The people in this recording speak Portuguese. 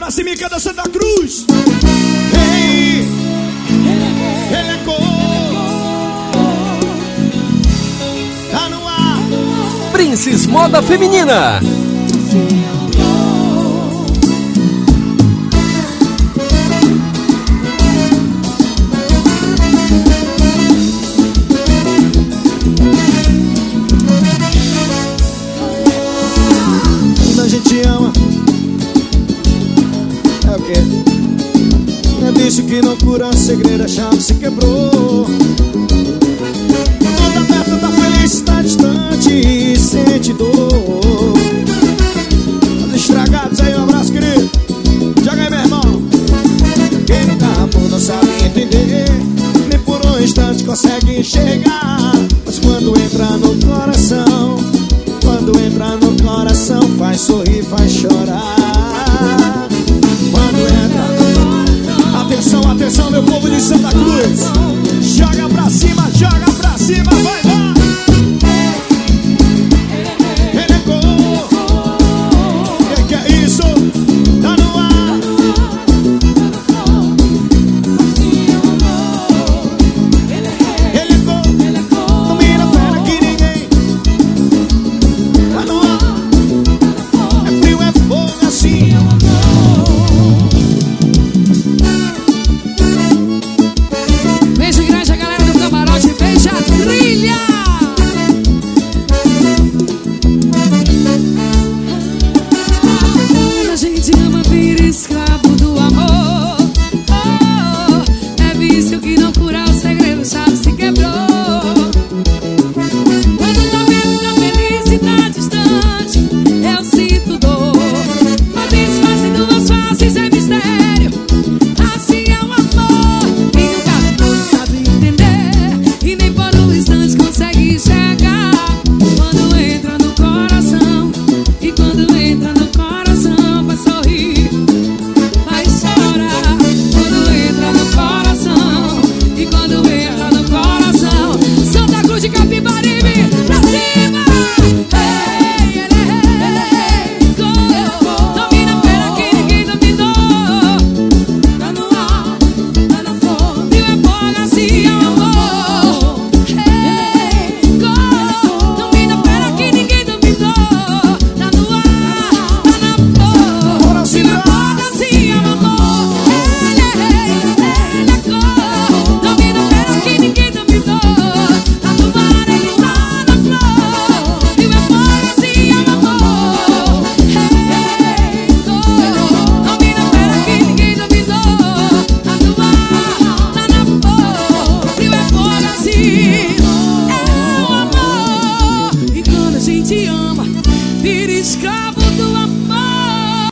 pra cima e canta Santa Cruz. Ei, ele é cor. Tá no ar. Princes Moda Feminina. Quando a gente ama, é o quê? É bicho que não cura, segredo, a chave se quebrou. Toda perto tá feliz, tá distante e sente dor.